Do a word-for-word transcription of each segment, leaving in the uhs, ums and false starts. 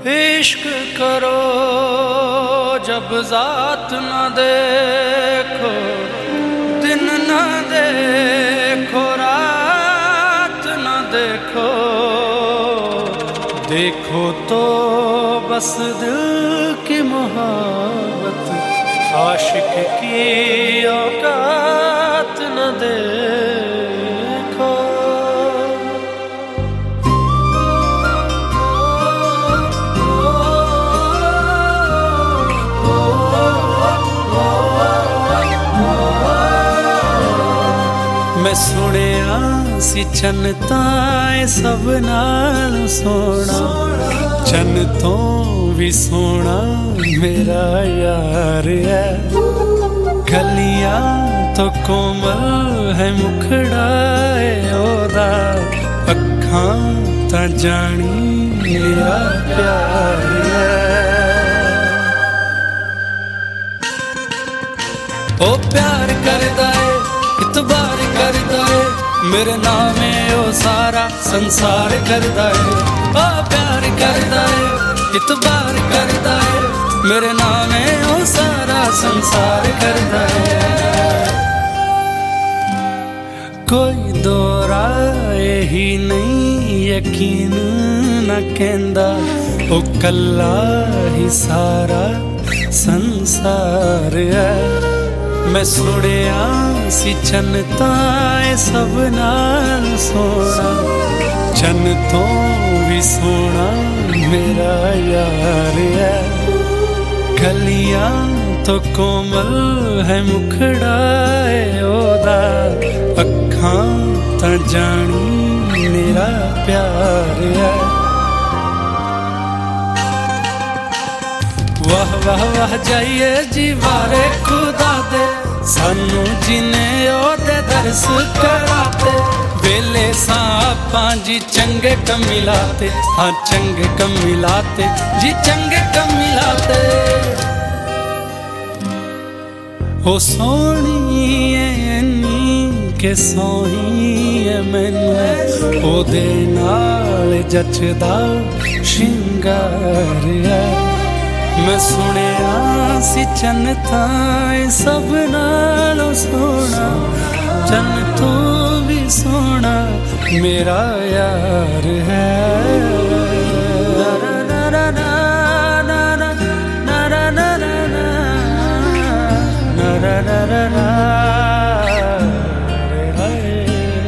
इश्क करो जब जात न देखो, दिन न देखो, रात न देखो, देखो तो बस दिल की मोहब्बत, आशिक की औकात न देखो। मैं सुनिया सी चन ताए सब नाल सोना, चन तो भी सोना मेरा यार है। गलियां तो कोमल है मुखड़ा ओदा, अखां ता जानी मेरा प्यार है। ओ प्यार करदा है इतबार करदा है, मेरे नामे ओ सारा संसार करदा है। ओ प्यार करदा है इतबार करदा है, मेरे नामे ओ सारा संसार करदा है। कोई दो राय ही नहीं यकीन न कहंदा, ओ कल्ला ही सारा संसार है। मैं सुनिया सी चन ताए सब नाल सोना, चन तो भी सोना मेरा यार है। गलियां तो कोमल है मुखड़ा ओदा, अखां ता जानी मेरा प्यार है। वाह वाह वाह जाइए जी वारे खुदा दे, सानू जिने ओदे दर्स कराते। वेले सापां जी चंगे कम मिलाते, हाँ चंगे कम मिलाते जी चंगे कम मिलाते। ओ सोहणीए इन्नी के सोही मैनू, ओदे नाल जचदा शिंगार है। मैं सुनिया सी चन ताए सब नालों सोना, चन तो भी सोना मेरा यार है।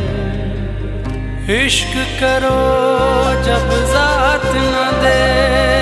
इश्क करो जब जात न दे